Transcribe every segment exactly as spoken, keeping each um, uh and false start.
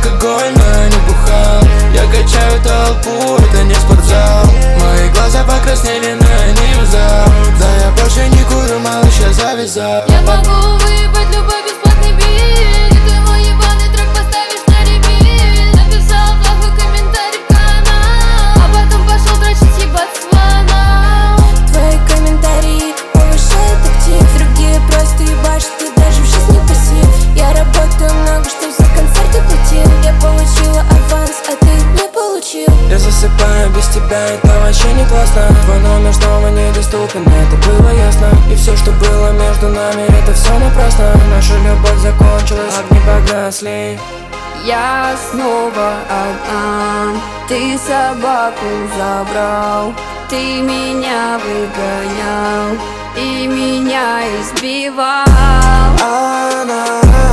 алкоголь, но я не бухал. Я качаю толпу, это не спортзал. Мои глаза покраснели, но я не взял. Да я больше не курю, малыш, я завязал. Я могу выебать любой бесплатный бит, и ты мой ебаный трек поставишь на репит. Написал плохой комментарий в канал, а потом пошел дрочить, ебать слона. Твои комментарии повышают актив, другие просто ебашут, ты даже в жизни пассив. Я работаю много, чтоб за концерты платил. Я получила аванс, а ты не получил. Я засыпаю без тебя, это вообще не классно. Твой номер снова недоступен, это было ясно. И все, что было между нами, это все напрасно. Наша любовь закончилась, огни погасли. Я снова одна, ты собаку забрал, ты меня выгонял и меня избивал. Она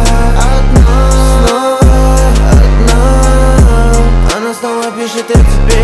одна, снова одна. Она снова пишет, я тебе